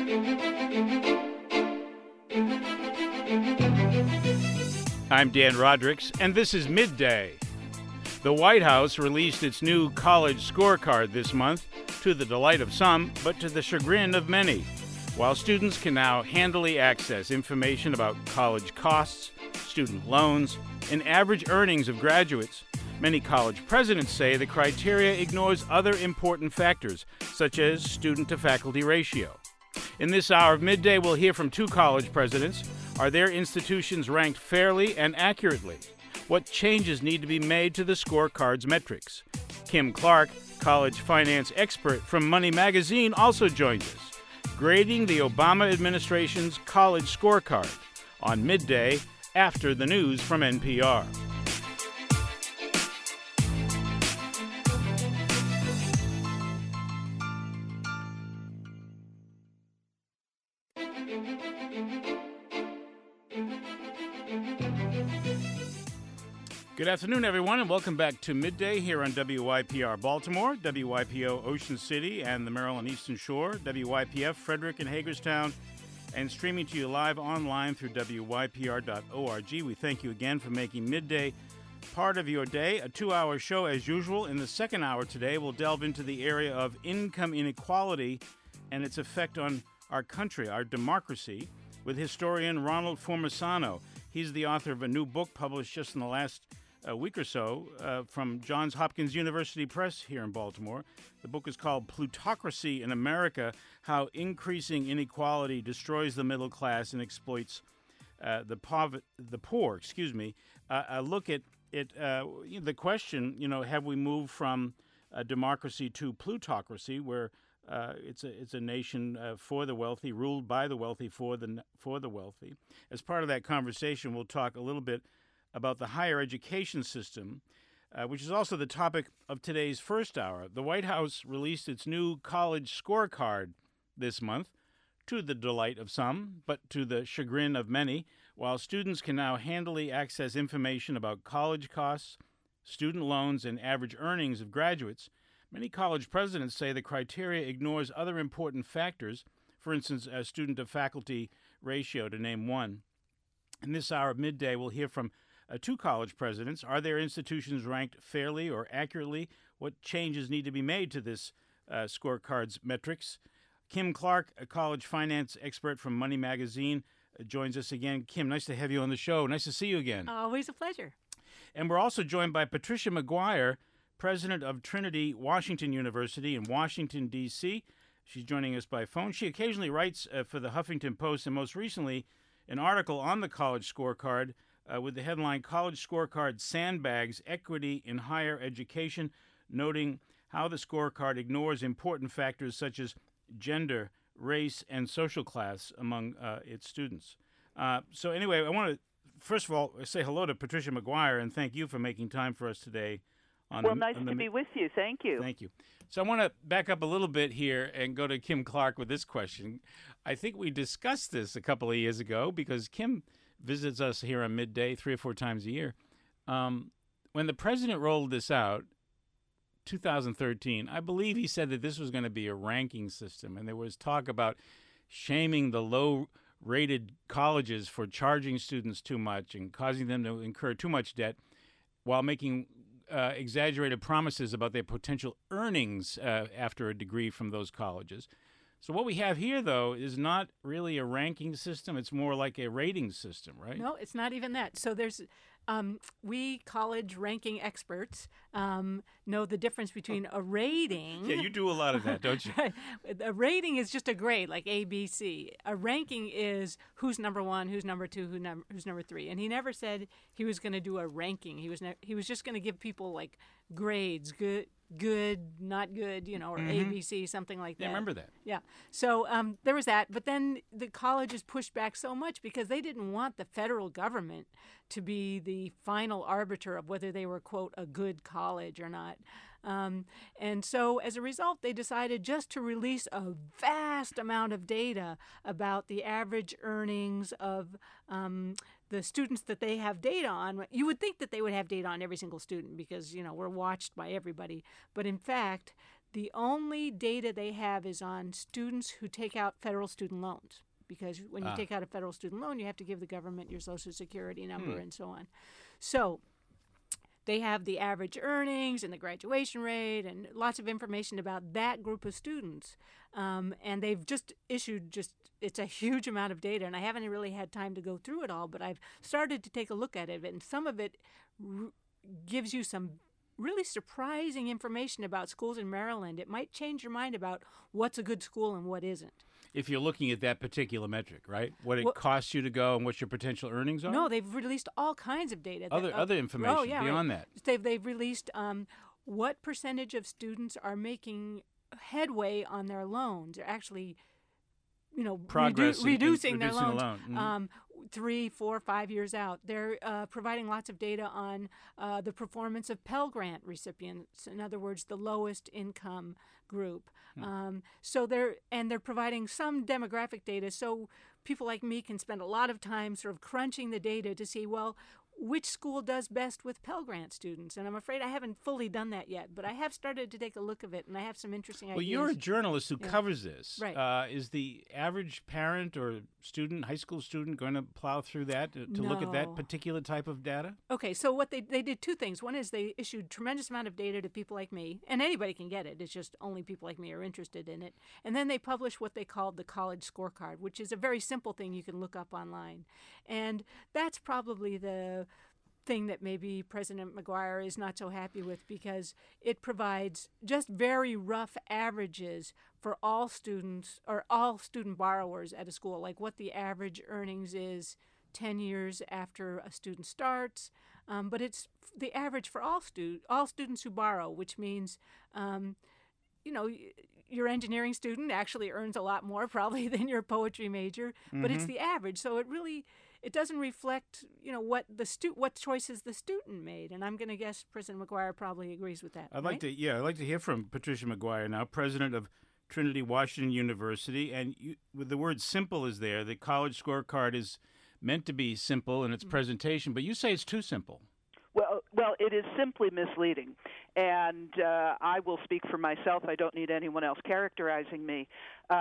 I'm Dan Rodricks, and this is Midday. The White House released its new college scorecard this month, to the delight of some, but to the chagrin of many. While students can now handily access information about college costs, student loans, and average earnings of graduates, many college presidents say the criteria ignores other important factors, such as student-to-faculty ratio. In this hour of Midday, we'll hear from two college presidents. Are their institutions ranked fairly and accurately? What changes need to be made to the scorecard's metrics? Kim Clark, college finance expert from Money Magazine, also joins us, grading the Obama administration's college scorecard on Midday after the news from NPR. Good afternoon, everyone, and welcome back to Midday here on WYPR Baltimore, WYPO Ocean City and the Maryland Eastern Shore, WYPF Frederick and Hagerstown, and streaming to you live online through WYPR.org. We thank you again for making Midday part of your day. A 2-hour show as usual. In the second hour today, we'll delve into the area of income inequality and its effect on our country, our democracy, with historian Ronald Formisano. He's the author of a new book published just in the last week or so from Johns Hopkins University Press here in Baltimore. The book is called Plutocracy in America, How Increasing Inequality Destroys the Middle Class and Exploits the Poor. A look at the question, have we moved from democracy to plutocracy, where it's a nation for the wealthy, ruled by the wealthy, for the wealthy. As part of that conversation, we'll talk a little bit about the higher education system, which is also the topic of today's first hour. The White House released its new college scorecard this month, to the delight of some, but to the chagrin of many. While students can now handily access information about college costs, student loans, and average earnings of graduates, many college presidents say the criteria ignores other important factors, for instance, a student-to-faculty ratio, to name one. In this hour of Midday, we'll hear from two college presidents. Are their institutions ranked fairly or accurately? What changes need to be made to this scorecard's metrics? Kim Clark, a college finance expert from Money Magazine, joins us again. Kim, nice to have you on the show. Nice to see you again. Always a pleasure. And we're also joined by Patricia McGuire, president of Trinity Washington University in Washington, D.C. She's joining us by phone. She occasionally writes for the Huffington Post, and most recently an article on the college scorecard with the headline, College Scorecard Sandbags Equity in Higher Education, noting how the scorecard ignores important factors such as gender, race, and social class among its students. So anyway, I want to, first of all, say hello to Patricia McGuire and thank you for making time for us today. Nice to be with you. Thank you. Thank you. So I want to back up a little bit here and go to Kim Clark with this question. I think we discussed this a couple of years ago because Kim visits us here on Midday 3 or 4 times a year. When the president rolled this out, 2013, I believe he said that this was going to be a ranking system, and there was talk about shaming the low-rated colleges for charging students too much and causing them to incur too much debt while making exaggerated promises about their potential earnings after a degree from those colleges. So what we have here, though, is not really a ranking system. It's more like a rating system, right? No, it's not even that. So there's we college ranking experts know the difference between a rating. Yeah, you do a lot of that, don't you? A rating is just a grade, like A, B, C. A ranking is who's number 1, who's number 2, who's number 3. And he never said he was going to do a ranking. He was just going to give people like grades, good, not good, or ABC, something like that. Yeah, I remember that. Yeah. So there was that. But then the colleges pushed back so much because they didn't want the federal government to be the final arbiter of whether they were, quote, a good college or not. And so as a result, they decided just to release a vast amount of data about the average earnings of the students that they have data on. You would think that they would have data on every single student because, we're watched by everybody. But in fact, The only data they have is on students who take out federal student loans, because when you take out a federal student loan, you have to give the government your Social Security number and so on. So they have the average earnings and the graduation rate and lots of information about that group of students. And they've just issued it's a huge amount of data, and I haven't really had time to go through it all, but I've started to take a look at it, and some of it gives you some really surprising information about schools in Maryland. It might change your mind about what's a good school and what isn't. If you're looking at that particular metric, right? What it costs you to go and what your potential earnings are? No, they've released all kinds of data. Other information beyond that. They've released what percentage of students are making headway on their loans. They're actually, reducing their loans. The loan. 3, 4, 5 years out. They're providing lots of data on the performance of Pell Grant recipients, in other words, the lowest income group. So they're providing some demographic data, so people like me can spend a lot of time sort of crunching the data to see, well, which school does best with Pell Grant students. And I'm afraid I haven't fully done that yet, but I have started to take a look of it, and I have some interesting ideas. Well, you're a journalist who covers this. Right. Is the average parent or student, high school student, going to plow through that to look at that particular type of data? Okay, so what they did two things. One is they issued tremendous amount of data to people like me, and anybody can get it. It's just only people like me are interested in it. And then they published what they called the College Scorecard, which is a very simple thing you can look up online. And that's probably the thing that maybe President McGuire is not so happy with, because it provides just very rough averages for all students or all student borrowers at a school, like what the average earnings is 10 years after a student starts. But it's the average for all students who borrow, which means, your engineering student actually earns a lot more probably than your poetry major, but it's the average. So it doesn't reflect, what choices the student made. And I'm going to guess President McGuire probably agrees with that. I'd like to hear from Patricia McGuire now, president of Trinity Washington University. And with the word simple is there, the College Scorecard is meant to be simple in its presentation, but you say it's too simple. Well, it is simply misleading, and I will speak for myself. I don't need anyone else characterizing me.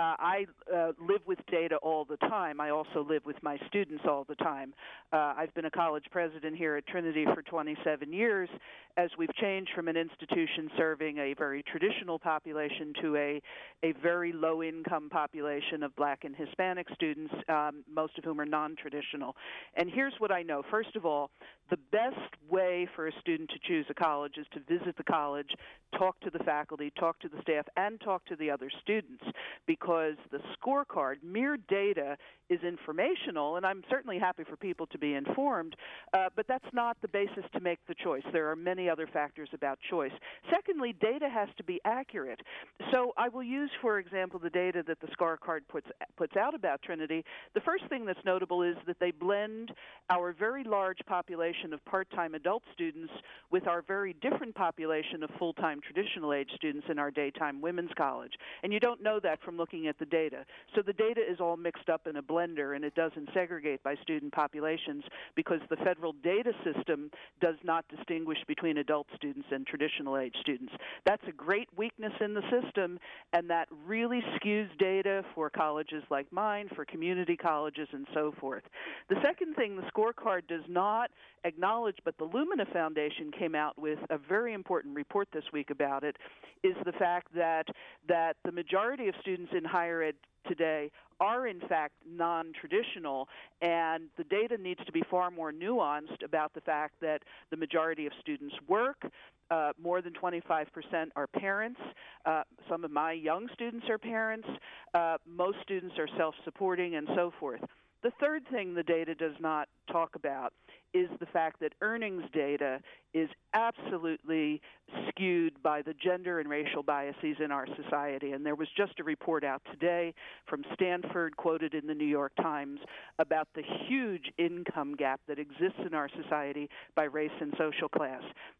I live with data all the time. I also live with my students all the time. I've been a college president here at Trinity for 27 years, as we've changed from an institution serving a very traditional population to a very low-income population of Black and Hispanic students, most of whom are non-traditional. And here's what I know. First of all, the best way for a student to choose a college is to visit the college, talk to the faculty, talk to the staff, and talk to the other students, because the scorecard, mere data, is informational, and I'm certainly happy for people to be informed, but that's not the basis to make the choice. There are many other factors about choice. Secondly, data has to be accurate. So I will use, for example, the data that the scorecard puts out about Trinity. The first thing that's notable is that they blend our very large population of part-time adult students with our very different population of full-time traditional age students in our daytime women's college. And you don't know that from looking at the data. So the data is all mixed up in a blender, and it doesn't segregate by student populations because the federal data system does not distinguish between adult students and traditional age students. That's a great weakness in the system, and that really skews data for colleges like mine, for community colleges, and so forth. The second thing the scorecard does not acknowledge, but the Lumina Foundation came out with a very important report this week about it, is the fact that the majority of students in higher ed today are in fact non-traditional, and the data needs to be far more nuanced about the fact that the majority of students work. More than 25% are parents. Some of my young students are parents. Most students are self-supporting, and so forth. The third thing the data does not talk about is the fact that earnings data is absolutely skewed by the gender and racial biases in our society. And there was just a report out today from Stanford, quoted in the New York Times, about the huge income gap that exists in our society by race and social class.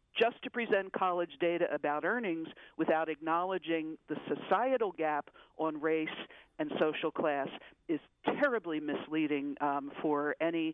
just to present college data about earnings without acknowledging the societal gap on race and social class is terribly misleading for any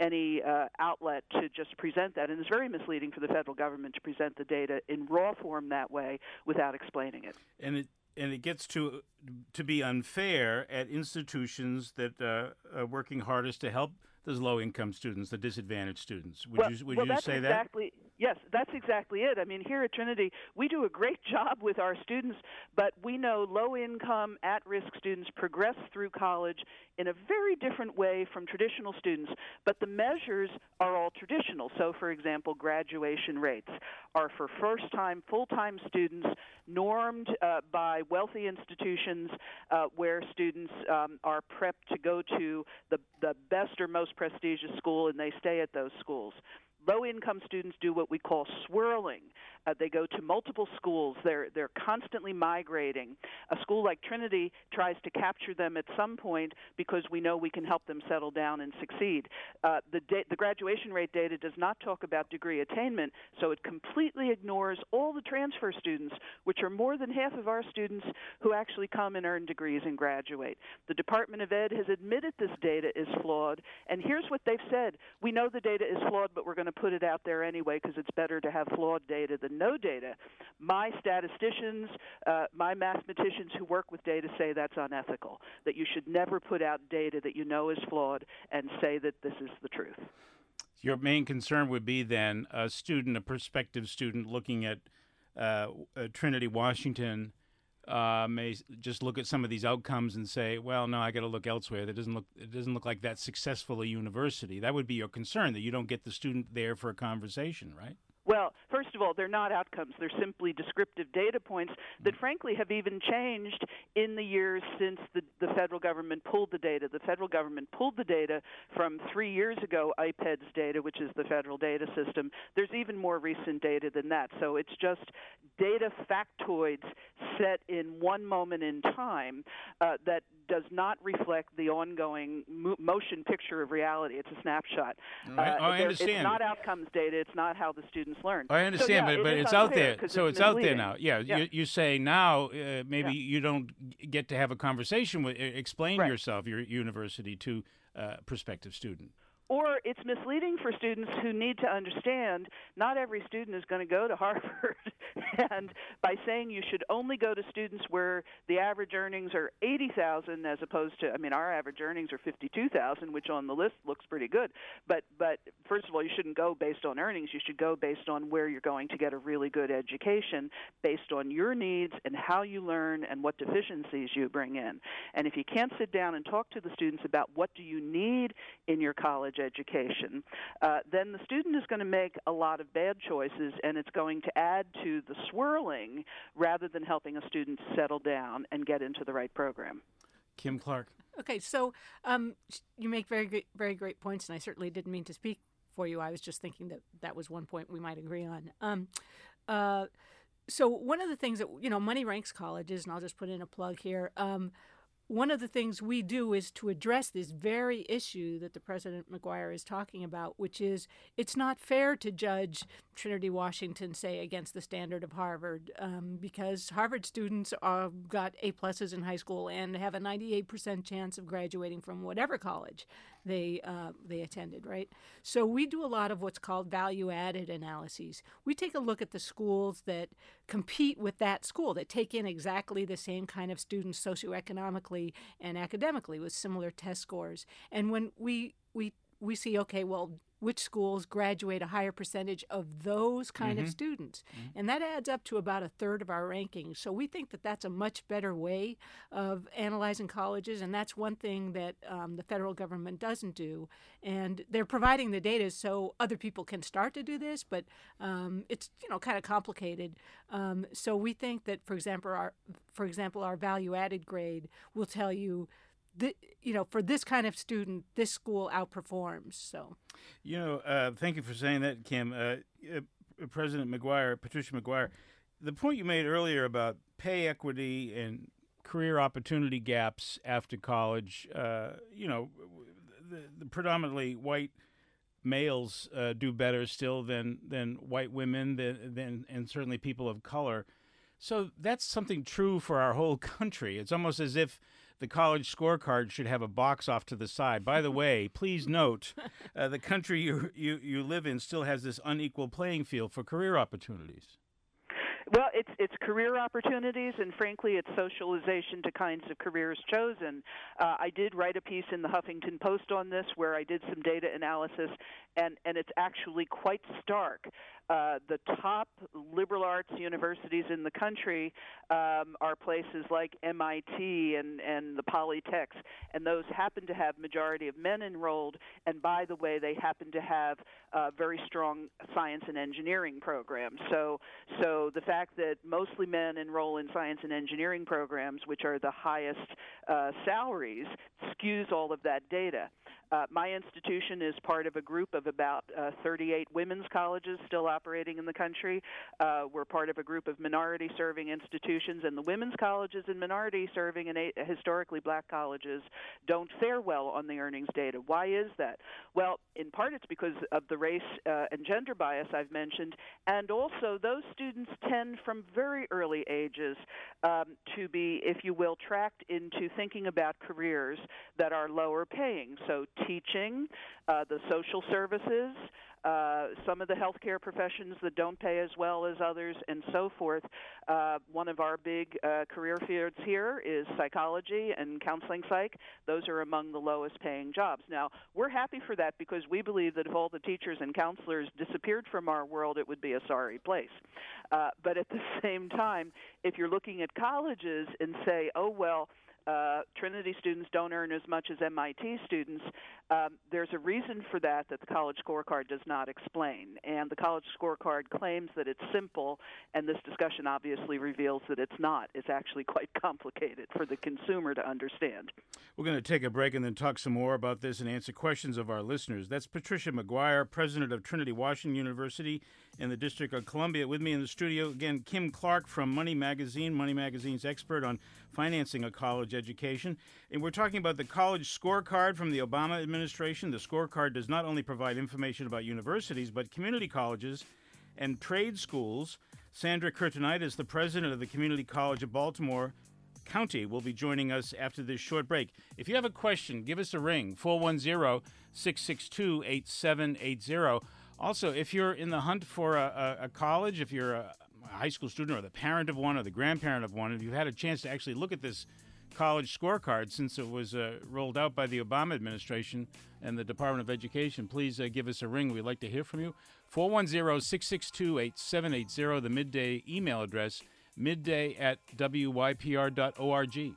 outlet to just present that, and it's very misleading for the federal government to present the data in raw form that way without explaining it. And it gets to be unfair at institutions that are working hardest to help those low-income students, the disadvantaged students. Would you say that? Yes, that's exactly it. I mean, here at Trinity, we do a great job with our students, but we know low-income, at-risk students progress through college in a very different way from traditional students, but the measures are all traditional. So, for example, graduation rates are for first-time, full-time students normed by wealthy institutions where students are prepped to go to the best or most prestigious school, and they stay at those schools. Low-income students do what we call swirling. They go to multiple schools. They're constantly migrating. A school like Trinity tries to capture them at some point because we know we can help them settle down and succeed. The graduation rate data does not talk about degree attainment, so it completely ignores all the transfer students, which are more than half of our students who actually come and earn degrees and graduate. The Department of Ed has admitted this data is flawed, and here's what they've said. We know the data is flawed, but we're going to put it out there anyway because it's better to have flawed data than no data. My statisticians, my mathematicians who work with data say that's unethical, that you should never put out data that you know is flawed and say that this is the truth. Your main concern would be then a prospective student looking at Trinity, Washington, may just look at some of these outcomes and say, well, no, I got to look elsewhere. It doesn't look like that successful a university. That would be your concern, that you don't get the student there for a conversation, right? Well, first of all, they're not outcomes. They're simply descriptive data points that, frankly, have even changed in the years since the federal government pulled the data. The federal government pulled the data from 3 years ago, IPEDS data, which is the federal data system. There's even more recent data than that. So it's just data factoids set in one moment in time that does not reflect the ongoing motion picture of reality. It's a snapshot. I understand. It's not outcomes data. It's not how the students learn. I understand, so, yeah, but it's out there. So it's out there now. Yeah, yeah. You say now maybe you don't get to have a conversation with, explain Right. yourself, your university, to a prospective student. Or it's misleading for students who need to understand not every student is going to go to Harvard. And by saying you should only go to students where the average earnings are $80,000 as opposed to, I mean, our average earnings are $52,000, which on the list looks pretty good. But first of all, you shouldn't go based on earnings. You should go based on where you're going to get a really good education, based on your needs and how you learn and what deficiencies you bring in. And if you can't sit down and talk to the students about what do you need in your college education, then the student is going to make a lot of bad choices, and it's going to add to the swirling rather than helping a student settle down and get into the right program. Kim Clark. Okay, so you make very great points, and I certainly didn't mean to speak for you. I was just thinking that was one point we might agree on. So one of the things that, Money Ranks colleges, and I'll just put in a plug here, one of the things we do is to address this very issue that the President McGuire is talking about, which is it's not fair to judge Trinity, Washington, say, against the standard of Harvard, because Harvard students got A-pluses in high school and have a 98% chance of graduating from whatever college they attended, right? So we do a lot of what's called value-added analyses. We take a look at the schools that compete with that school, that take in exactly the same kind of students socioeconomically and academically with similar test scores. And when we see, okay, well, which schools graduate a higher percentage of those kind of students. And that adds up to about a third of our rankings. So we think that that's a much better way of analyzing colleges, and that's one thing that the federal government doesn't do. And they're providing the data so other people can start to do this, but it's kind of complicated. So we think that, for example, our value-added grade will tell you, for this kind of student, this school outperforms. So, thank you for saying that, Kim. President McGuire, Patricia McGuire, the point you made earlier about pay equity and career opportunity gaps after college, the predominantly white males do better still than white women, and certainly people of color. So that's something true for our whole country. It's almost as if the college scorecard should have a box off to the side. By the way, please note, the country you live in still has this unequal playing field for career opportunities. Well, it's career opportunities, and frankly, it's socialization to kinds of careers chosen. I did write a piece in the Huffington Post on this, where I did some data analysis, and it's actually quite stark. The top liberal arts universities in the country are places like MIT and the Polytechs, and those happen to have majority of men enrolled. And by the way, they happen to have very strong science and engineering programs. So the fact that mostly men enroll in science and engineering programs, which are the highest salaries, skews all of that data. My institution is part of a group of about 38 women's colleges still operating in the country. We're part of a group of minority-serving institutions, and the women's colleges and minority-serving and historically black colleges don't fare well on the earnings data. Why is that? Well, in part it's because of the race and gender bias I've mentioned, and also those students tend from very early ages to be, if you will, tracked into thinking about careers that are lower paying. So teaching, the social services, some of the healthcare professions that don't pay as well as others, and so forth. One of our big career fields here is psychology and counseling psych. Those are among the lowest paying jobs. Now, we're happy for that because we believe that if all the teachers and counselors disappeared from our world, it would be a sorry place. But at the same time, if you're looking at colleges and say, oh, well, Trinity students don't earn as much as MIT students, there's a reason for that the college scorecard does not explain. And the college scorecard claims that it's simple, and this discussion obviously reveals that it's not. It's actually quite complicated for the consumer to understand. We're going to take a break and then talk some more about this and answer questions of our listeners. That's Patricia McGuire, president of Trinity Washington University in the District of Columbia. With me in the studio, again, Kim Clark from Money Magazine, Money Magazine's expert on financing a college education. And we're talking about the college scorecard from the Obama administration. The scorecard does not only provide information about universities, but community colleges and trade schools. Sandra Kurtenitis, the president of the Community College of Baltimore County, will be joining us after this short break. If you have a question, give us a ring, 410-662-8780. Also, if you're in the hunt for a college, if you're a high school student or the parent of one or the grandparent of one, and you've had a chance to actually look at this college scorecard since it was rolled out by the Obama administration and the Department of Education, please give us a ring. We'd like to hear from you. 410-662-8780, the Midday email address, midday@wypr.org.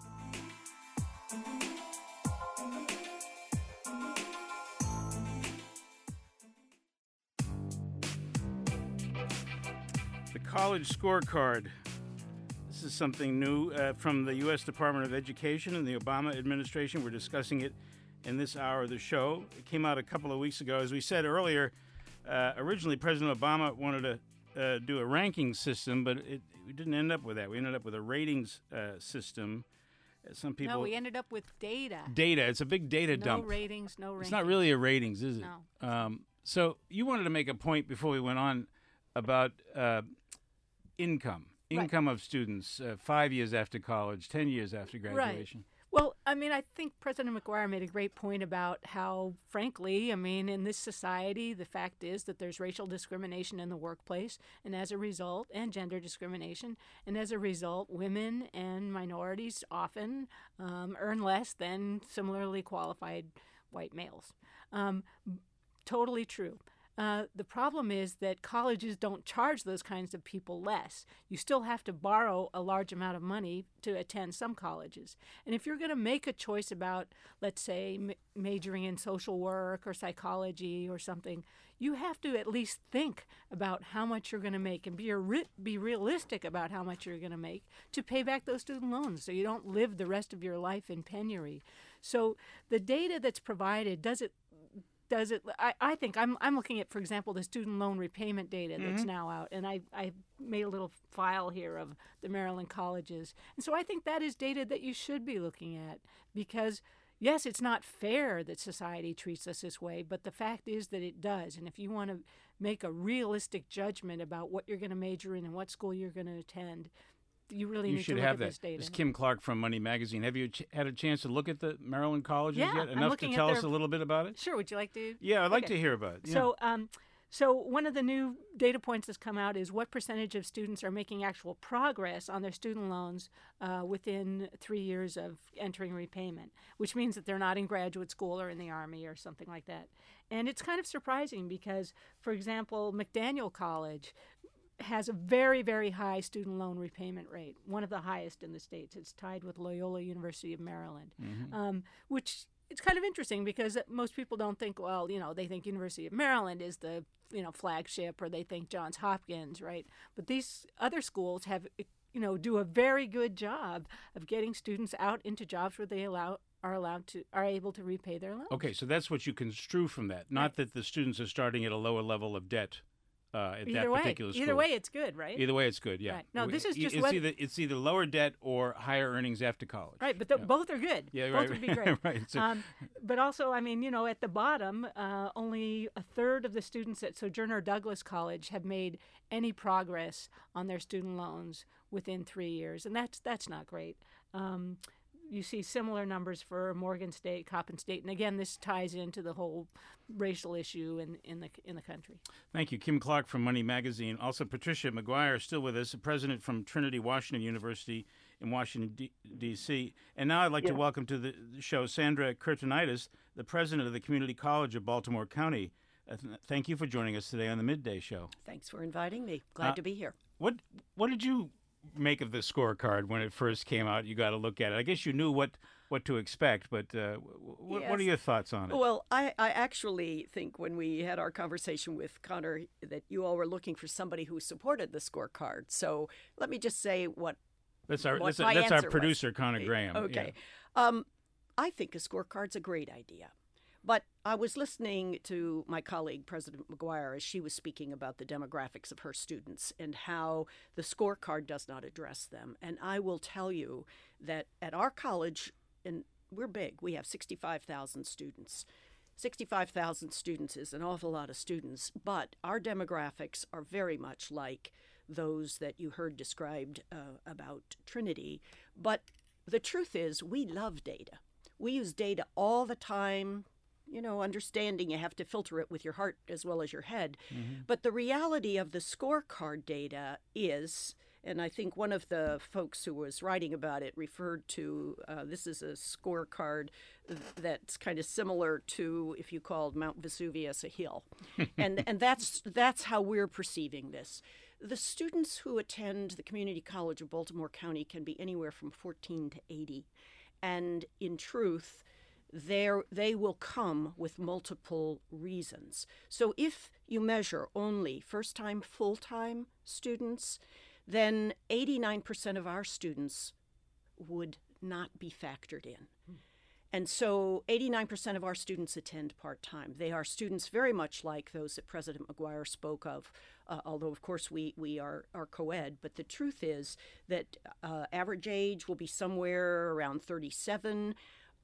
The college scorecard. This is something new from the U.S. Department of Education and the Obama administration. We're discussing it in this hour of the show. It came out a couple of weeks ago. As we said earlier, originally President Obama wanted to do a ranking system, but we didn't end up with that. We ended up with a ratings system. Some people. No, we ended up with data. Data. It's a big data dump. No ratings, no rankings. It's not really a ratings, is it? No. So you wanted to make a point before we went on about income of students 5 years after college, 10 years after graduation. Right. Well, I mean, I think President McGuire made a great point about how, frankly, I mean, in this society, the fact is that there's racial discrimination in the workplace, and as a result, and gender discrimination, and as a result, women and minorities often earn less than similarly qualified white males. Totally true. The problem is that colleges don't charge those kinds of people less. You still have to borrow a large amount of money to attend some colleges. And if you're going to make a choice about, let's say, majoring in social work or psychology or something, you have to at least think about how much you're going to make and be realistic about how much you're going to make to pay back those student loans so you don't live the rest of your life in penury. So the data that's provided, does it I think I'm looking at, for example, the student loan repayment data that's now out, and I made a little file here of the Maryland colleges. And so I think that is data that you should be looking at because, yes, it's not fair that society treats us this way, but the fact is that it does. And if you want to make a realistic judgment about what you're going to major in and what school you're going to attend, you really need to look at this data. It's Kim Clark from Money Magazine. Have you had a chance to look at the Maryland colleges Yeah, yet? I'm Enough looking to at tell their- us a little bit about it? Sure, would you like to? Yeah, I'd like Okay. to hear about it. Yeah. So one of the new data points that's come out is what percentage of students are making actual progress on their student loans within 3 years of entering repayment, which means that they're not in graduate school or in the Army or something like that. And it's kind of surprising because, for example, McDaniel College has a very, very high student loan repayment rate, one of the highest in the states. It's tied with Loyola University of Maryland, which it's kind of interesting because most people don't think, well, they think University of Maryland is the, flagship, or they think Johns Hopkins, right? But these other schools have, do a very good job of getting students out into jobs where they are able to repay their loans. Okay, so that's what you construe from that, not that the students are starting at a lower level of debt at that particular school. Either way, it's good, right? Either way, it's good, yeah. Right. No, this is just it's either lower debt or higher earnings after college. Right, but both are good. Yeah, both would be great. Right. So, but also, at the bottom, only a third of the students at Sojourner Douglas College have made any progress on their student loans within 3 years, and that's not great. You see similar numbers for Morgan State, Coppin State, and again, this ties into the whole racial issue in the country. Thank you, Kim Clark from Money Magazine. Also, Patricia McGuire still with us, the president from Trinity Washington University in Washington D.C. And now I'd like to welcome to the show Sandra Kurtenitis, the president of the Community College of Baltimore County. Thank you for joining us today on the Midday Show. Thanks for inviting me. Glad to be here. What did you make of the scorecard when it first came out? You got to look at it. I guess you knew what to expect, but what are your thoughts on it? Well, I actually think when we had our conversation with Connor that you all were looking for somebody who supported the scorecard. So let me just say what that's our answer producer, was. Connor Graham. Okay. Yeah. I think a scorecard's a great idea. But I was listening to my colleague, President McGuire, as she was speaking about the demographics of her students and how the scorecard does not address them. And I will tell you that at our college, and we're big, we have 65,000 students. 65,000 students is an awful lot of students, but our demographics are very much like those that you heard described about Trinity. But the truth is, we love data. We use data all the time. Understanding you have to filter it with your heart as well as your head. Mm-hmm. But the reality of the scorecard data is, and I think one of the folks who was writing about it referred to, this is a scorecard that's kind of similar to if you called Mount Vesuvius a hill. and that's how we're perceiving this. The students who attend the Community College of Baltimore County can be anywhere from 14 to 80. And in truth, they will come with multiple reasons. So if you measure only first-time, full-time students, then 89% of our students would not be factored in. And so 89% of our students attend part-time. They are students very much like those that President McGuire spoke of, although, of course, we are co-ed. But the truth is that average age will be somewhere around 37.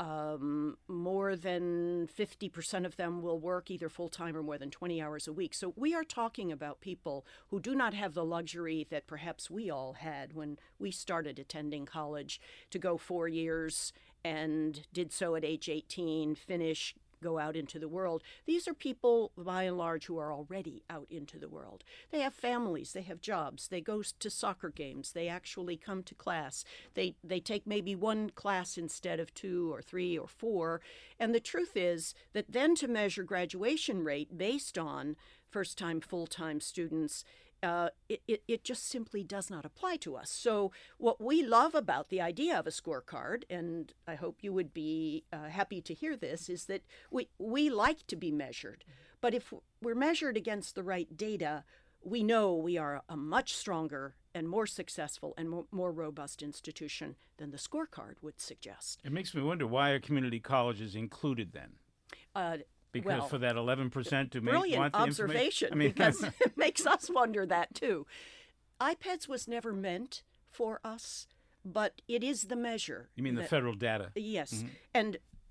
More than 50% of them will work either full-time or more than 20 hours a week. So we are talking about people who do not have the luxury that perhaps we all had when we started attending college to go 4 years and did so at age 18, finish, go out into the world. These are people, by and large, who are already out into the world. They have families, they have jobs, they go to soccer games, they actually come to class. They take maybe one class instead of 2 or 3 or 4. And the truth is that then to measure graduation rate based on first-time, full-time students, it just simply does not apply to us. So what we love about the idea of a scorecard, and I hope you would be happy to hear this, is that we like to be measured. But if we're measured against the right data, we know we are a much stronger and more successful and more robust institution than the scorecard would suggest. It makes me wonder why a community college is included then. Because for that 11% to brilliant observation, because it makes us wonder that too. iPads was never meant for us, but it is the measure. You mean the federal data? Yes. Mm-hmm.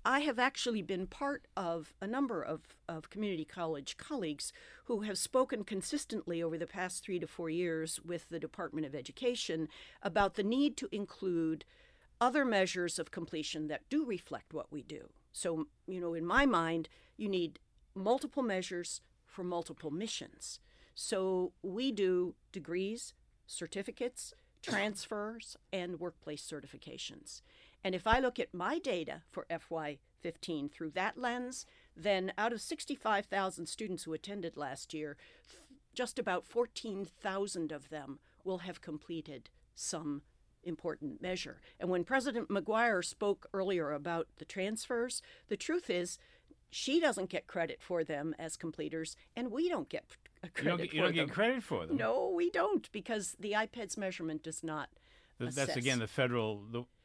I have actually been part of a number of community college colleagues who have spoken consistently over the past 3 to 4 years with the Department of Education about the need to include other measures of completion that do reflect what we do. So, in my mind, you need multiple measures for multiple missions. So we do degrees, certificates, transfers, and workplace certifications. And if I look at my data for FY15 through that lens, then out of 65,000 students who attended last year, just about 14,000 of them will have completed some important measure. And when President McGuire spoke earlier about the transfers, the truth is she doesn't get credit for them as completers, and we don't get credit for them. You don't get credit for them? No, we don't, because the IPEDS measurement does not That's again the federal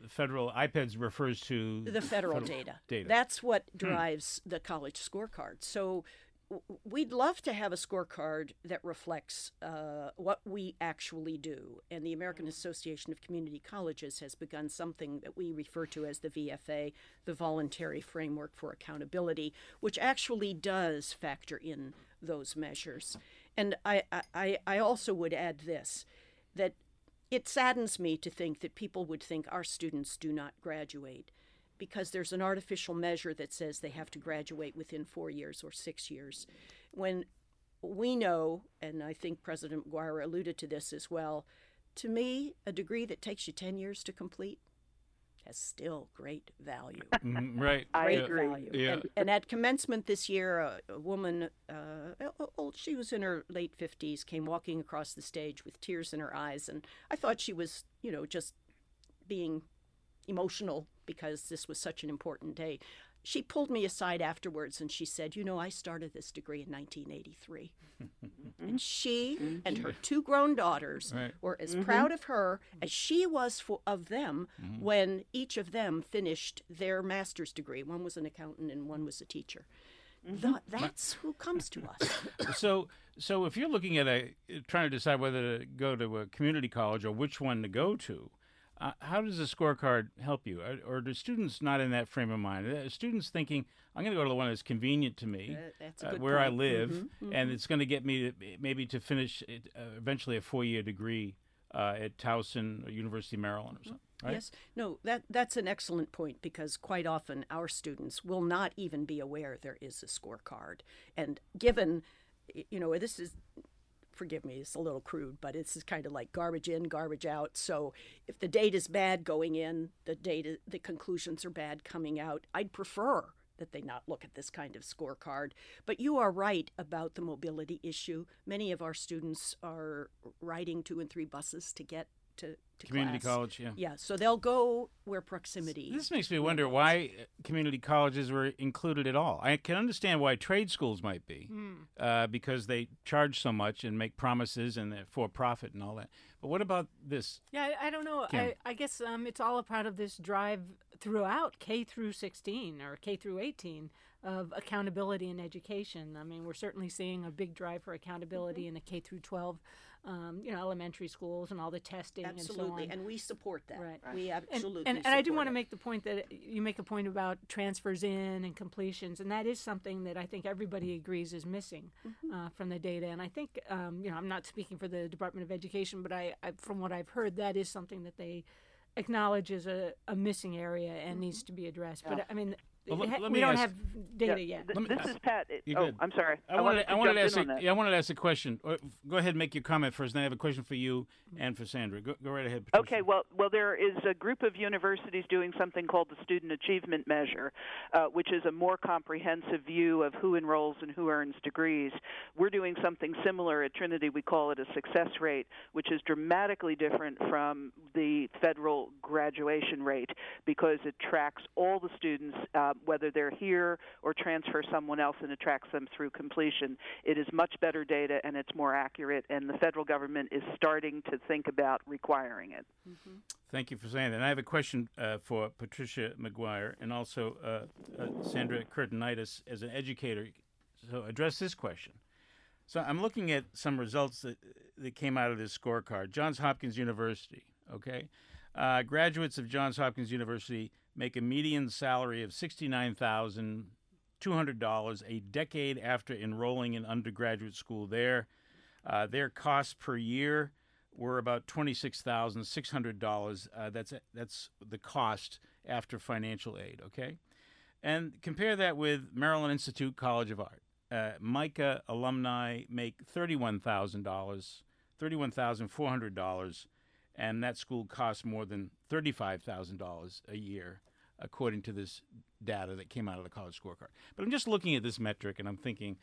IPEDS refers to the federal data. That's what drives the college scorecard. So we'd love to have a scorecard that reflects what we actually do. And the American Association of Community Colleges has begun something that we refer to as the VFA, the Voluntary Framework for Accountability, which actually does factor in those measures. And I also would add this, that it saddens me to think that people would think our students do not graduate because there's an artificial measure that says they have to graduate within 4 years or 6 years. When we know, and I think President McGuire alluded to this as well, to me, a degree that takes you 10 years to complete has still great value. Right. I agree. Value. Yeah. And at commencement this year, a woman, she was in her late 50s, came walking across the stage with tears in her eyes. And I thought she was, just being emotional because this was such an important day. She pulled me aside afterwards and she said, I started this degree in 1983. And she and her 2 grown daughters were as proud of her as she was of them when each of them finished their master's degree. One was an accountant and one was a teacher. That's who comes to us. So if you're looking at trying to decide whether to go to a community college or which one to go to, how does the scorecard help you? Or do students not in that frame of mind? Are students thinking, I'm going to go to the one that's convenient to me, that's a good where point. I live, and it's going to get me to finish eventually a 4-year degree at Towson or University of Maryland or something, right? Yes. No, that's an excellent point because quite often our students will not even be aware there is a scorecard. And given, this is... Forgive me, it's a little crude, but it's kind of like garbage in, garbage out. So if the data's bad going in, the conclusions are bad coming out. I'd prefer that they not look at this kind of scorecard. But you are right about the mobility issue. Many of our students are riding 2 and 3 buses to get to community class. college, yeah. Yeah, so they'll go where proximity. This makes me wonder why community colleges were included at all. I can understand why trade schools might be, because they charge so much and make promises and they're for profit and all that. But what about this? Yeah, I don't know. I guess it's all a part of this drive throughout K through 16 or K through 18 of accountability in education. I mean, we're certainly seeing a big drive for accountability in the K through 12, elementary schools and all the testing and so on. Absolutely, and we support that. Right. We absolutely and I do support want to it. make the point that you make a point about transfers in and completions, and that is something that I think everybody agrees is missing from the data. And I think, I'm not speaking for the Department of Education, but I from what I've heard, that is something that they acknowledge as a missing area and needs to be addressed. Yeah. But I mean, Well, let we me don't ask- have data yet. This is Pat. You're good. I'm sorry. I wanted to ask. jump in on that. I wanted to ask a question. Go ahead and make your comment first. Then I have a question for you and for Sandra. Go right ahead, Patricia. Okay, well, there is a group of universities doing something called the Student Achievement Measure, which is a more comprehensive view of who enrolls and who earns degrees. We're doing something similar at Trinity. We call it a success rate, which is dramatically different from the federal graduation rate because it tracks all the students, whether they're here or transfer someone else, and it tracks them through completion. It is much better data, and it's more accurate, and the federal government is starting to think about requiring it. Thank you for saying that. And I have a question for Patricia McGuire and also Sandra Curtinitis as an educator. So address this question. So I'm looking at some results that came out of this scorecard. Johns Hopkins University, okay? Graduates of Johns Hopkins University make a median salary of $69,200 a decade after enrolling in undergraduate school there. Their costs per year were about $26,600. That's the cost after financial aid, okay? And compare that with Maryland Institute College of Art. MICA alumni make $31,400, and that school costs more than $35,000 a year, according to this data that came out of the College Scorecard. But I'm just looking at this metric, and I'm thinking,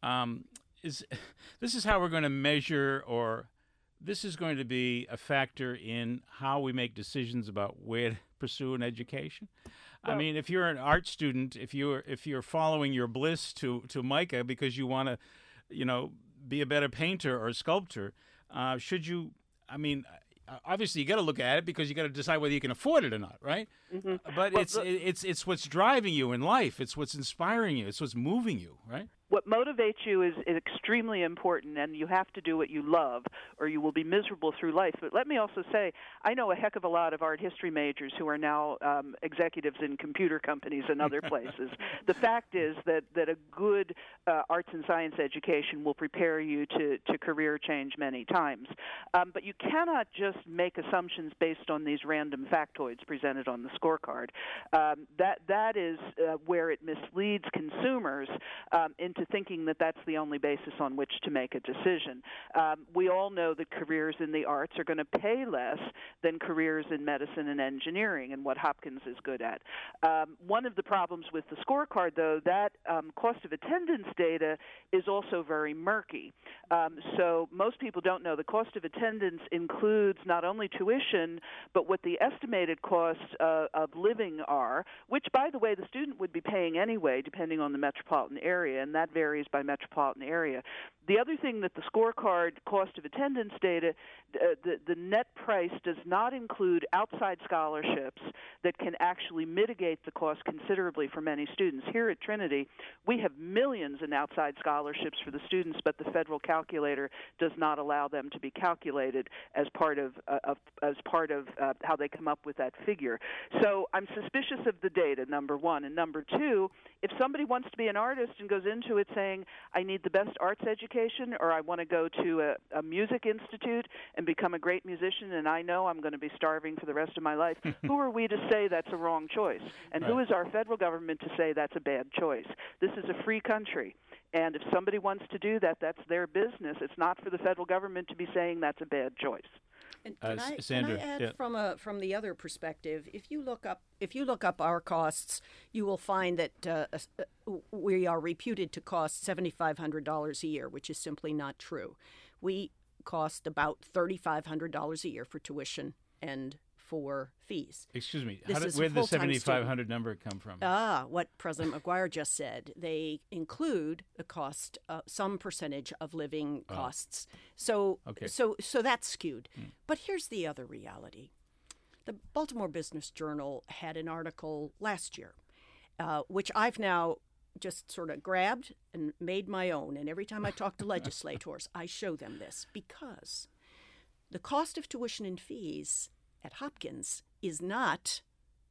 this is how we're going to measure, or this is going to be a factor in how we make decisions about where to pursue an education? Well, I mean, if you're an art student, if you're following your bliss to MICA because you want to, be a better painter or sculptor, should you? I mean, obviously you got to look at it because you got to decide whether you can afford it or not, right? Mm-hmm. But well, it's what's driving you in life. It's what's inspiring you. It's what's moving you, right? What motivates you is extremely important, and you have to do what you love, or you will be miserable through life. But let me also say, I know a heck of a lot of art history majors who are now executives in computer companies and other places. The fact is that a good arts and science education will prepare you to career change many times. But you cannot just make assumptions based on these random factoids presented on the scorecard. That is where it misleads consumers into thinking that that's the only basis on which to make a decision. We all know that careers in the arts are going to pay less than careers in medicine and engineering, and what Hopkins is good at. One of the problems with the scorecard, though, that cost of attendance data is also very murky. So most people don't know the cost of attendance includes not only tuition, but what the estimated costs of living are, which, by the way, the student would be paying anyway, depending on the metropolitan area, and that varies by metropolitan area. The other thing that the scorecard cost of attendance data, the net price does not include outside scholarships that can actually mitigate the cost considerably for many students. Here at Trinity, we have millions in outside scholarships for the students, but the federal calculator does not allow them to be calculated as part of how they come up with that figure. So I'm suspicious of the data, number one. And number two, if somebody wants to be an artist and goes into it saying, I need the best arts education, or I want to go to a music institute and become a great musician, and I know I'm going to be starving for the rest of my life, who are we to say that's a wrong choice? And who is our federal government to say that's a bad choice? This is a free country. And if somebody wants to do that, that's their business. It's not for the federal government to be saying that's a bad choice. And can I add from the other perspective? If you look up our costs, you will find that we are reputed to cost $7,500 a year, which is simply not true. We cost about $3,500 a year for tuition and for fees. Excuse me. Where did the $7,500 number come from? What President McGuire just said. They include the cost, some percentage of living costs. So that's skewed. But here's the other reality. The Baltimore Business Journal had an article last year, which I've now just sort of grabbed and made my own. And every time I talk to legislators, I show them this, because the cost of tuition and fees at Hopkins is not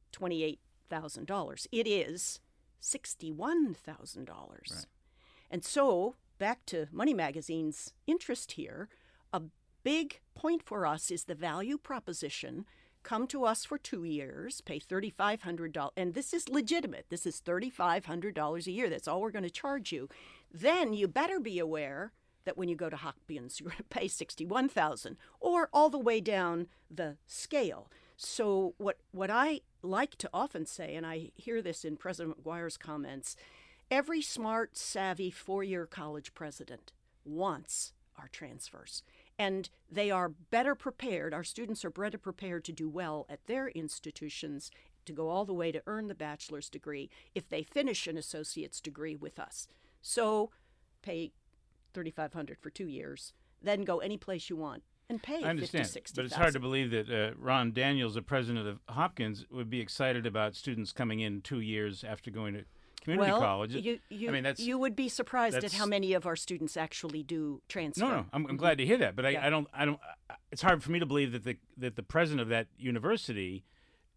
$28,000. It is $61,000. Right. And so, back to Money Magazine's interest here, a big point for us is the value proposition. Come to us for 2 years, pay $3,500, and this is legitimate. This is $3,500 a year. That's all we're going to charge you. Then you better be aware that when you go to Hopkins, you're going to pay $61,000, or all the way down the scale. So what I like to often say, and I hear this in President McGuire's comments, every smart, savvy four-year college president wants our transfers. And they are better prepared, our students are better prepared to do well at their institutions, to go all the way to earn the bachelor's degree if they finish an associate's degree with us. So pay $3,500 for 2 years, then go any place you want and pay. I understand, $50,000, $60,000. but it's hard to believe that Ron Daniels, the president of Hopkins, would be excited about students coming in 2 years after going to community college. You would be surprised at how many of our students actually do transfer. No, I'm glad to hear that, but I don't. It's hard for me to believe that the president of that university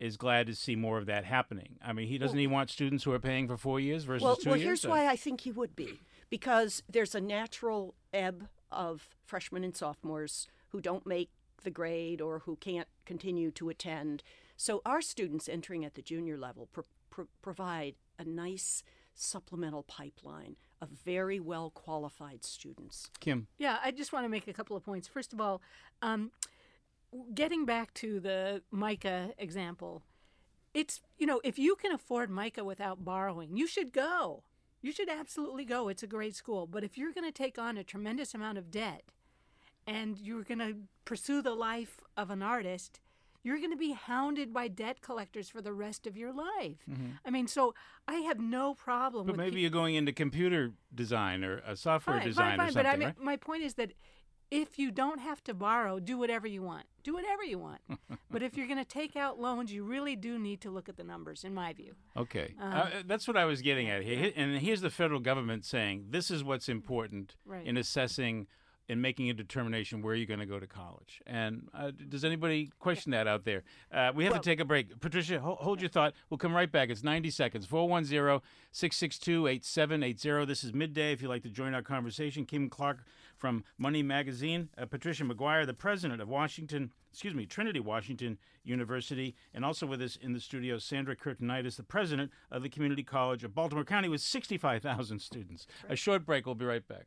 is glad to see more of that happening. I mean, doesn't he want students who are paying for 4 years versus 2 years? Well, here's why I think he would be. Because there's a natural ebb of freshmen and sophomores who don't make the grade or who can't continue to attend. So our students entering at the junior level provide a nice supplemental pipeline of very well qualified students. Kim? Yeah, I just want to make a couple of points. First of all, getting back to the MICA example, it's, if you can afford MICA without borrowing, you should go. You should absolutely go. It's a great school. But if you're going to take on a tremendous amount of debt and you're going to pursue the life of an artist, you're going to be hounded by debt collectors for the rest of your life. Mm-hmm. I mean, so I have no problem with... But maybe you're going into computer design or software design or something, but I mean, right? my point is that if you don't have to borrow, do whatever you want. Do whatever you want. But if you're going to take out loans, you really do need to look at the numbers, in my view. Okay. That's what I was getting at here. And here's the federal government saying this is what's important in assessing and making a determination where you're going to go to college. And does anybody question that out there? We have to take a break. Patricia, hold your thought. We'll come right back. It's 90 seconds. 410-662-8780. This is Midday. If you'd like to join our conversation, Kim Clark from Money Magazine, Patricia McGuire, the president of Trinity Washington University, and also with us in the studio, Sandra Kurtenitis, the president of the Community College of Baltimore County with 65,000 students. A short break. We'll be right back.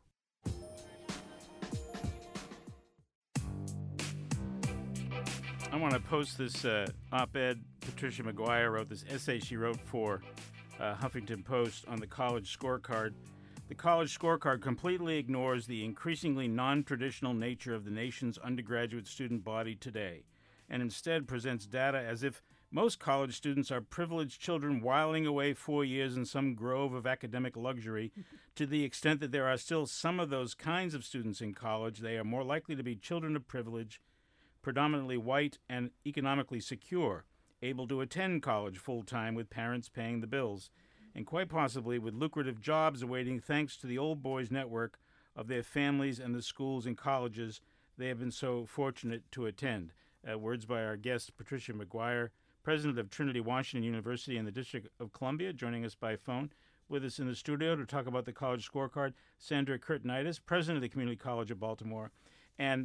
I want to post this op-ed Patricia McGuire wrote, this essay she wrote for Huffington Post on the college scorecard. The college scorecard completely ignores the increasingly non-traditional nature of the nation's undergraduate student body today, and instead presents data as if most college students are privileged children whiling away 4 years in some grove of academic luxury. To the extent that there are still some of those kinds of students in college, they are more likely to be children of privilege, predominantly white and economically secure, able to attend college full-time with parents paying the bills, and quite possibly with lucrative jobs awaiting thanks to the old boys network of their families and the schools and colleges they have been so fortunate to attend. Words by our guest, Patricia McGuire, president of Trinity Washington University in the District of Columbia, joining us by phone. With us in the studio to talk about the college scorecard, Sandra Kurtenitis, president of the Community College of Baltimore, and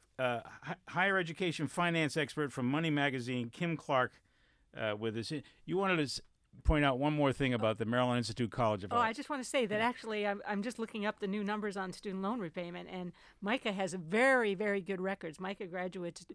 higher education finance expert from Money Magazine, Kim Clark, with us. You wanted to point out one more thing about the Maryland Institute College of Art. I just want to say that actually I'm just looking up the new numbers on student loan repayment, and MICA has very, very good records. MICA graduates,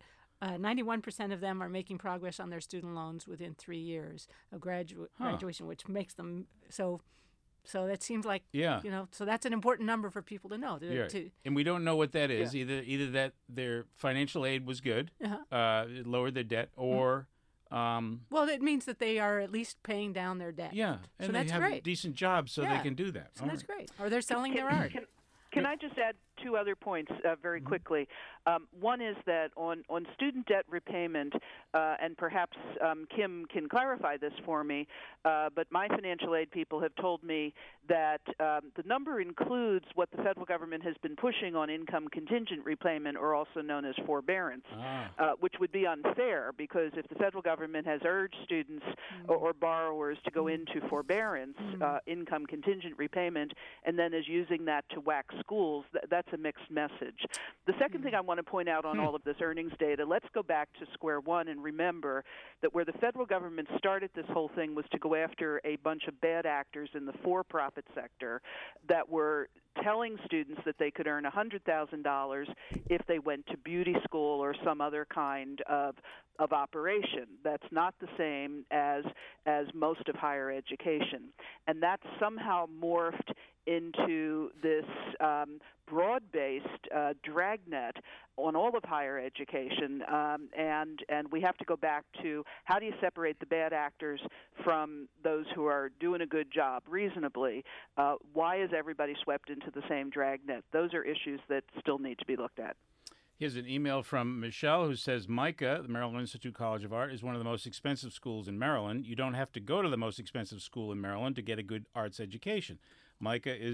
91% of them are making progress on their student loans within 3 years of graduation, which makes them so... So that seems like, so that's an important number for people to know. And we don't know what that is. Either that their financial aid was good, it lowered their debt, or... well, it means that they are at least paying down their debt. Yeah, and so they that's have great. Decent jobs so they can do that. So that's great. Or they're selling their art. Can I just add two other points very quickly? One is that on student debt repayment, and perhaps Kim can clarify this for me, but my financial aid people have told me that the number includes what the federal government has been pushing on income contingent repayment, or also known as forbearance, which would be unfair, because if the federal government has urged students or borrowers to go into forbearance, income contingent repayment, and then is using that to whack schools, that's a mixed message. The second thing I want to point out on all of this earnings data, let's go back to square one and remember that where the federal government started this whole thing was to go after a bunch of bad actors in the for-profit sector that were telling students that they could earn $100,000 if they went to beauty school or some other kind of operation. That's not the same as most of higher education. And that's somehow morphed into this broad-based dragnet on all of higher education, and we have to go back to how do you separate the bad actors from those who are doing a good job reasonably? Why is everybody swept into the same dragnet? Those are issues that still need to be looked at. Here's an email from Michelle who says, MICA, the Maryland Institute College of Art, is one of the most expensive schools in Maryland. You don't have to go to the most expensive school in Maryland to get a good arts education. MICA is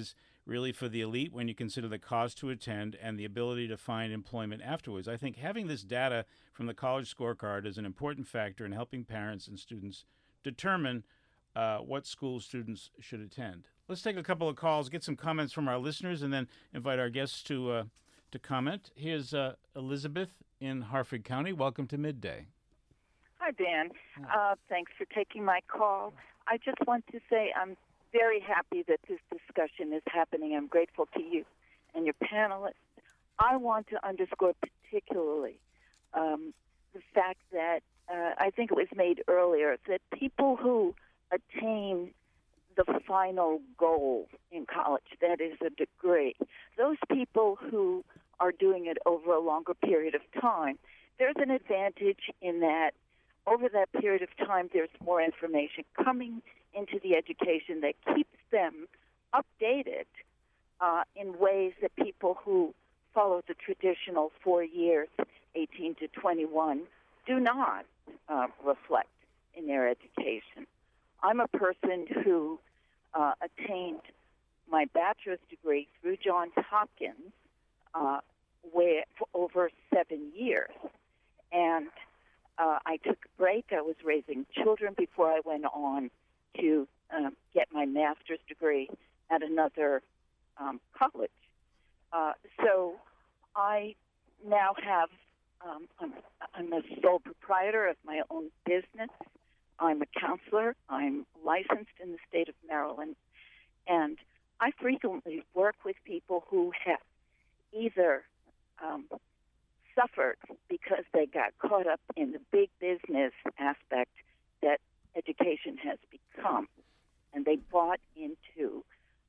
really for the elite when you consider the cost to attend and the ability to find employment afterwards. I think having this data from the college scorecard is an important factor in helping parents and students determine what school students should attend. Let's take a couple of calls, get some comments from our listeners, and then invite our guests to comment. Here's Elizabeth in Harford County. Welcome to Midday. Hi, Dan. Thanks for taking my call. I just want to say I'm very happy that this discussion is happening. I'm grateful to you and your panelists. I want to underscore particularly the fact that I think it was made earlier that people who attain the final goal in college, that is a degree, those people who are doing it over a longer period of time, there's an advantage in that over that period of time there's more information coming into the education that keeps them updated in ways that people who follow the traditional 4 years, 18 to 21, do not reflect in their education. I'm a person who attained my bachelor's degree through Johns Hopkins for over 7 years. And I took a break. I was raising children before I went on to get my master's degree at another college. So I now have, I'm a sole proprietor of my own business. I'm a counselor. I'm licensed in the state of Maryland. And I frequently work with people who have either suffered because they got caught up in the big business aspect that education has become, and they bought into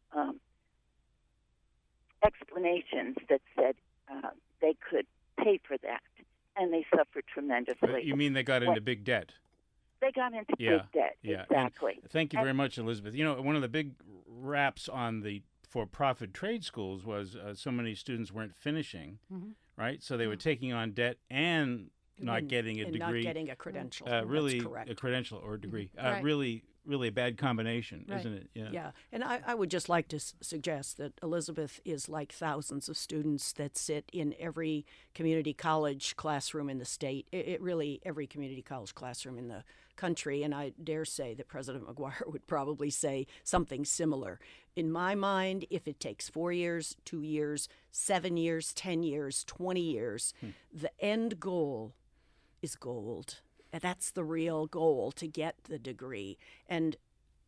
explanations that said they could pay for that, and they suffered tremendously. You mean they got into big debt? They got into big debt, exactly. And thank you very much, Elizabeth. You know, one of the big raps on the for-profit trade schools was so many students weren't finishing, right? So they were taking on debt and not getting a degree. Not getting a credential. Really, That's correct. a credential or a degree. Right. Really a bad combination, Right. isn't it? Yeah, and I would just like to suggest that Elizabeth is like thousands of students that sit in every community college classroom in the state. It really, every community college classroom in the country, and I dare say that President McGuire would probably say something similar. In my mind, if it takes 4 years, 2 years, 7 years, 10 years, 20 years, the end goal is gold. And that's the real goal, to get the degree. And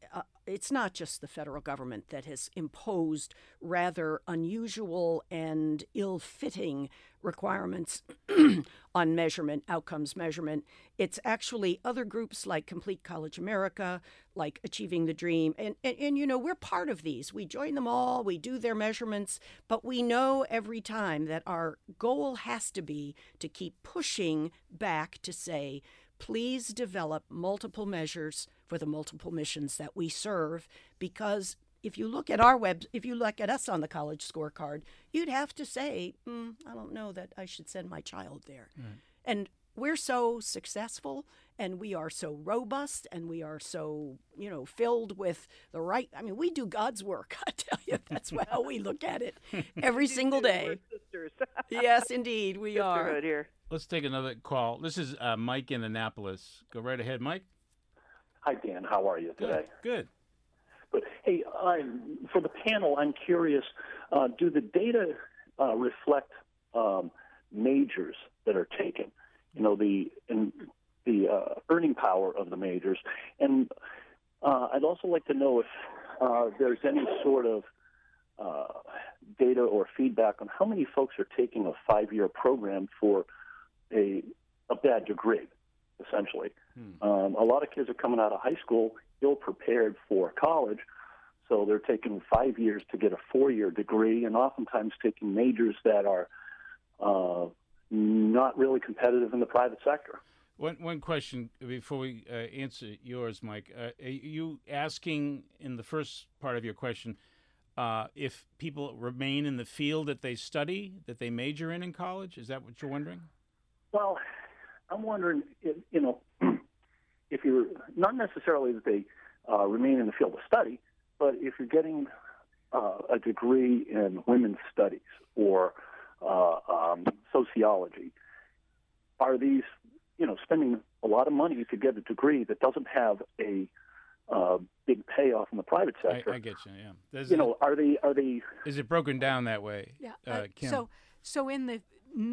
it's not just the federal government that has imposed rather unusual and ill-fitting requirements on measurement, outcomes measurement. It's actually other groups like Complete College America, like Achieving the Dream. And you know, we're part of these. We join them all, we do their measurements, but we know every time that our goal has to be to keep pushing back to say, please develop multiple measures for the multiple missions that we serve, because if you look at if you look at us on the college scorecard, you'd have to say, I don't know that I should send my child there. Right. And we're so successful, and we are so robust, and we are so, filled with the right. I mean, we do God's work. I tell you, that's how we look at it every single day. We're sisters. Yes, indeed, we are. Sisterhood here. Let's take another call. This is Mike in Annapolis. Go right ahead, Mike. Hi, Dan. How are you today? Good. But hey, for the panel, I'm curious: do the data reflect majors that are taken? The earning power of the majors, and I'd also like to know if there's any sort of data or feedback on how many folks are taking a 5-year program for a bad degree, essentially. A lot of kids are coming out of high school ill-prepared for college, so they're taking 5 years to get a 4-year degree, and oftentimes taking majors that are not really competitive in the private sector. One question before we answer yours, Mike. Are you asking in the first part of your question if people remain in the field that they study, that they major in college? Is that what you're wondering? Well, I'm wondering, if you're not necessarily that they remain in the field of study, but if you're getting a degree in women's studies or sociology, are these, spending a lot of money to get a degree that doesn't have a big payoff in the private sector? I get you. Yeah. Are they? Is it broken down that way? Yeah. Kim? So in the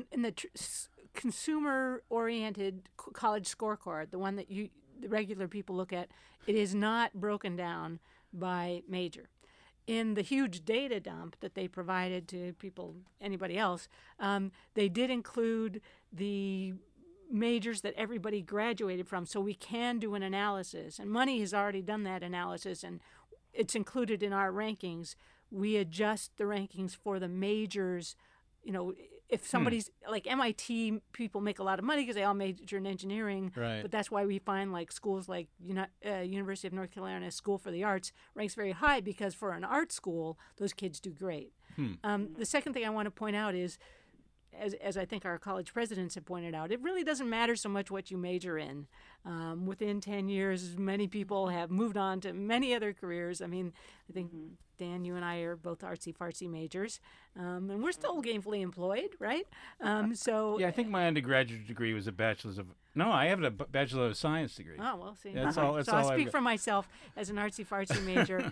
consumer-oriented college scorecard, the one that the regular people look at, it is not broken down by major. In the huge data dump that they provided to anybody else, they did include the majors that everybody graduated from, so we can do an analysis. And Money has already done that analysis, and it's included in our rankings. We adjust the rankings for the majors. If somebody's like MIT, people make a lot of money because they all major in engineering. Right. But that's why we find like schools like University of North Carolina School for the Arts ranks very high, because for an art school, those kids do great. The second thing I want to point out is, as I think our college presidents have pointed out, it really doesn't matter so much what you major in. Within 10 years, many people have moved on to many other careers. I mean, I think, Dan, you and I are both artsy-fartsy majors, and we're still gainfully employed, right? Yeah, I think my undergraduate degree was a bachelor's of... No, I have a Bachelor of Science degree. Oh, well, see. That's all. That's so all I'll speak for myself as an artsy-fartsy major.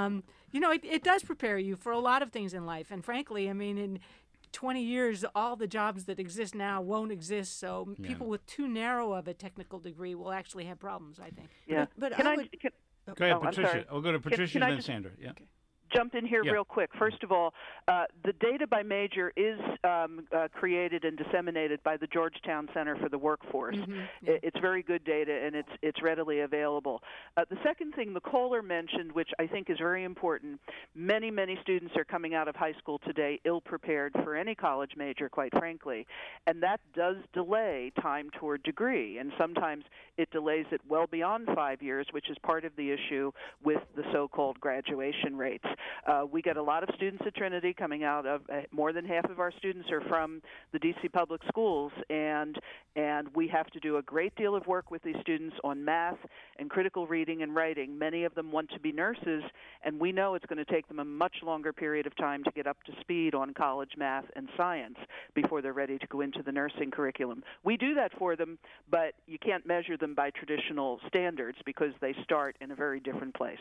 It does prepare you for a lot of things in life. And frankly, I mean, in 20 years, all the jobs that exist now won't exist. So people with too narrow of a technical degree will actually have problems, I think. Yeah. But Go ahead, Patricia. We'll go to Patricia and then Sandra. Yeah. Okay. Jump in here real quick. First of all, the data by major is created and disseminated by the Georgetown Center for the Workforce. It's very good data, and it's readily available. The second thing the caller mentioned, which I think is very important, many students are coming out of high school today ill-prepared for any college major, quite frankly, and that does delay time toward degree, and sometimes it delays it well beyond 5 years, which is part of the issue with the so-called graduation rates. We get a lot of students at Trinity coming out of, more than half of our students are from the D.C. public schools, and we have to do a great deal of work with these students on math and critical reading and writing. Many of them want to be nurses, and we know it's going to take them a much longer period of time to get up to speed on college math and science before they're ready to go into the nursing curriculum. We do that for them, but you can't measure them by traditional standards because they start in a very different place.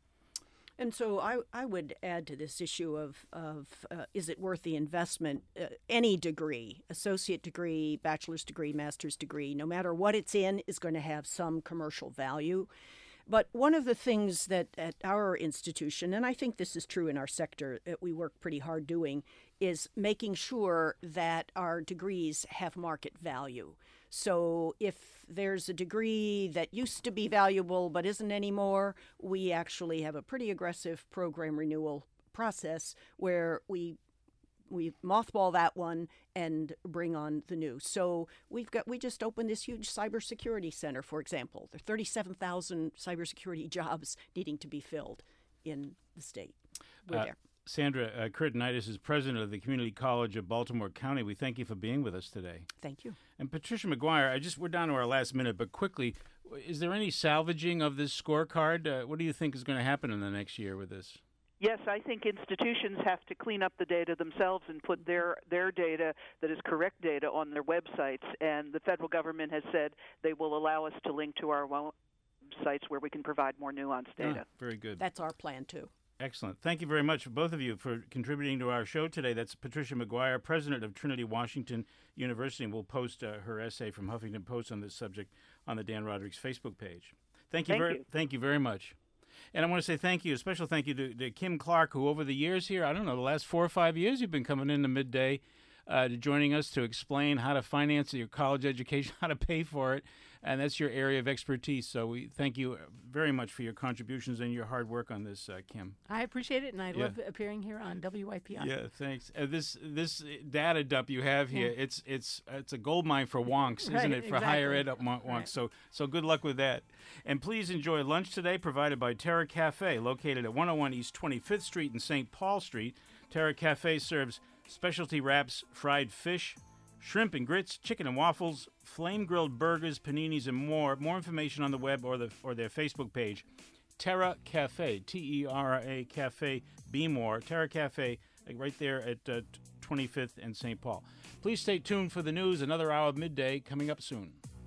And so I would add to this issue of is it worth the investment? Any degree, associate degree, bachelor's degree, master's degree, no matter what it's in, is going to have some commercial value. But one of the things that at our institution, and I think this is true in our sector, that we work pretty hard doing, is making sure that our degrees have market value. So if there's a degree that used to be valuable but isn't anymore, we actually have a pretty aggressive program renewal process where we mothball that one and bring on the new. So we just opened this huge cybersecurity center, for example. There are 37,000 cybersecurity jobs needing to be filled in the state. We're there. Sandra Curtinitis is president of the Community College of Baltimore County. We thank you for being with us today. Thank you. And Patricia McGuire, we're down to our last minute, but quickly, is there any salvaging of this scorecard? What do you think is going to happen in the next year with this? Yes, I think institutions have to clean up the data themselves and put their data that is correct data on their websites. And the federal government has said they will allow us to link to our websites where we can provide more nuanced data. Very good. That's our plan, too. Excellent. Thank you very much, both of you, for contributing to our show today. That's Patricia McGuire, president of Trinity Washington University, and we'll post her essay from Huffington Post on this subject on the Dan Roderick's Facebook page. Thank you very much. And I want to say thank you, a special thank you to Kim Clark, who over the years here, I don't know, the last 4 or 5 years, you've been coming in to midday joining us to explain how to finance your college education, how to pay for it, and that's your area of expertise. So we thank you very much for your contributions and your hard work on this, Kim. I appreciate it, and I love appearing here on WYPR. Yeah, thanks. This data dump you have here, it's a gold mine for wonks, isn't it, for higher ed wonks? Right. So good luck with that. And please enjoy lunch today, provided by Terra Cafe, located at 101 East 25th Street and St. Paul Street. Terra Cafe serves specialty wraps, fried fish, shrimp and grits, chicken and waffles, flame-grilled burgers, paninis, and more. More information on the web or their Facebook page, Terra Cafe, T-E-R-A Cafe, Be More, Terra Cafe, right there at 25th and St. Paul. Please stay tuned for the news. Another hour of Midday coming up soon.